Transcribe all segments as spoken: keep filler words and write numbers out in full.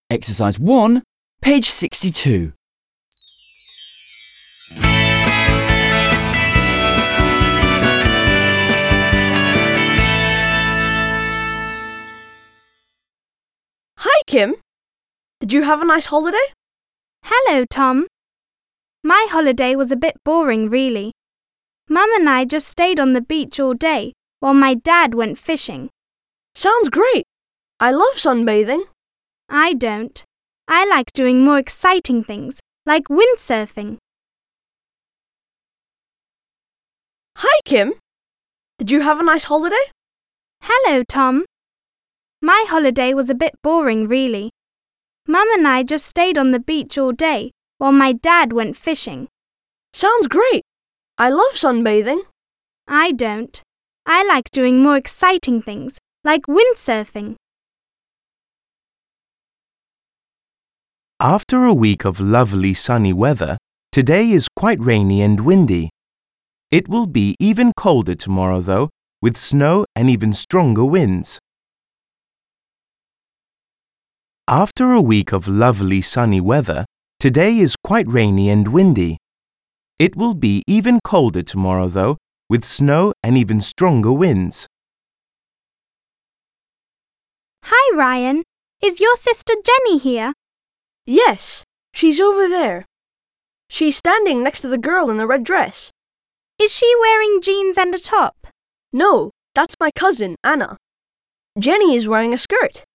Exercise one, page sixty-two. Hi, Kim. Did you have a nice holiday? Hello, Tom. My holiday was a bit boring, really. Mum and I just stayed on the beach all day while my dad went fishing. Sounds great. I love sunbathing. I don't. I like doing more exciting things, like windsurfing. Hi, Kim. Did you have a nice holiday? Hello, Tom. My holiday was a bit boring, really. Mum and I just stayed on the beach all day while my dad went fishing. Sounds great. I love sunbathing. I don't. I like doing more exciting things, like windsurfing. After a week of lovely sunny weather, today is quite rainy and windy. It will be even colder tomorrow, though, with snow and even stronger winds. After a week of lovely sunny weather, today is quite rainy and windy. It will be even colder tomorrow, though, with snow and even stronger winds. Hi, Ryan. Is your sister Jenny here? Yes, she's over there. She's standing next to the girl in the red dress. Is she wearing jeans and a top? No, that's my cousin, Anna. Jenny is wearing a skirt.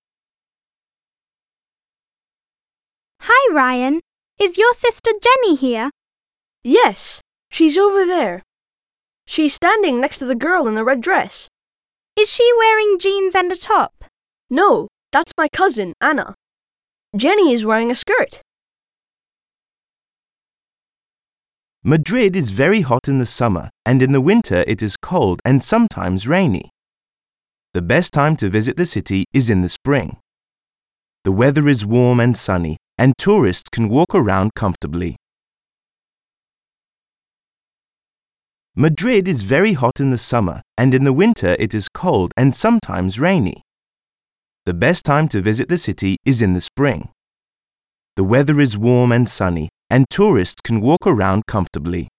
Hi, Ryan. Is your sister Jenny here? Yes, she's over there. She's standing next to the girl in the red dress. Is she wearing jeans and a top? No, that's my cousin, Anna. Jenny is wearing a skirt. Madrid is very hot in the summer, and in the winter it is cold and sometimes rainy. The best time to visit the city is in the spring. The weather is warm and sunny, and tourists can walk around comfortably. Madrid is very hot in the summer, and in the winter it is cold and sometimes rainy. The best time to visit the city is in the spring. The weather is warm and sunny, and tourists can walk around comfortably.